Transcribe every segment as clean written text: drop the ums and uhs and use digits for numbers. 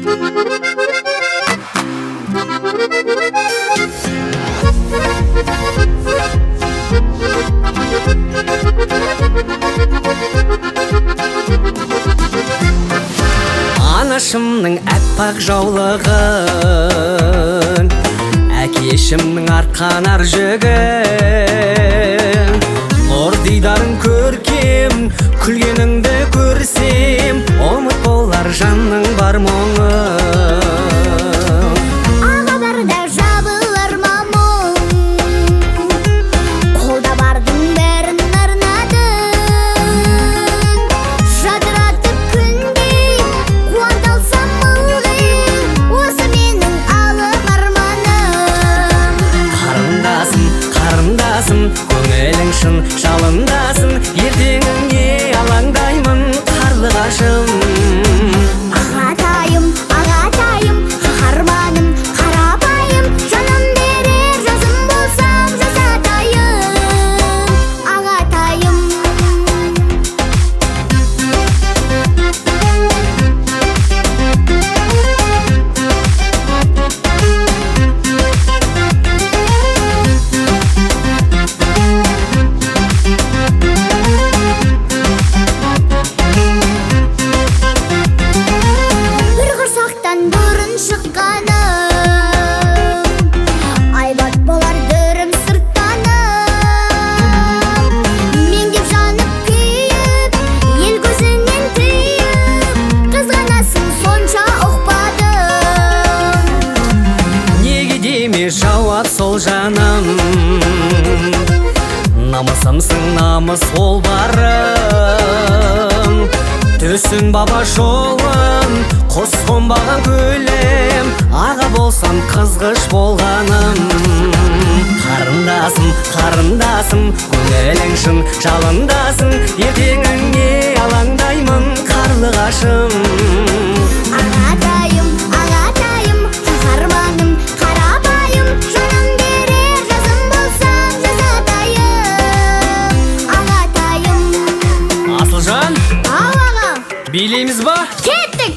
Анашымның әппақ жаулығын, әкешімнің артқанар жүгін. Нұр дидарың көркем, күлгеніңді көрсем, ұмыт болар жанның бар мұңы. Аға барда жабылар мамың, қолда бардың бәрін арнадың. Жадыратып күндей, қуанталсам ылғи, осы менің алып арманым. Қарындасым, қарындасым, көңілің шын жалындасын, ертеңіңе алаңдаймын қарлығашым. Ағатайым, ағатайым, қаһарманым, қарапайым, жаным берер жазым болсам жазатайым. Ағатайым. Бір құрсақтан бұрын шыққаным, айбат болар дүрім сырттаным. Мен деп жанып күйіп, ел көзінен тыйып, қызғанасың сонша ұқпадым. Неге деме жауап сол жаным, намысымсың намыс ол барым. Төсін баба жолын, құс қонбаған көлем, аға болсам қызғыш болғаным. Қарындасым, қарындасым, көңілің шын жалындасын, ертеңіңе алаңдаймын қарлығашым. Ағатайым, ағатайым, қаһарманым, қарапайым, жаным берер жазым болсам жазатайым. Ағатайым. Асылжан, Ау аға, билейміз ба? кеттік!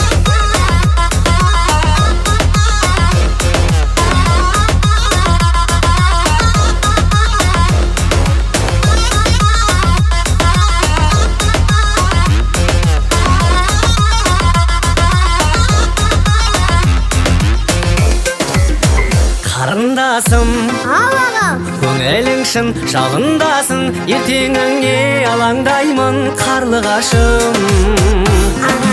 Қарындасым, Ау аға, көңілің шын жалындасын, ертеңіңе алаңдаймын қарлығашым.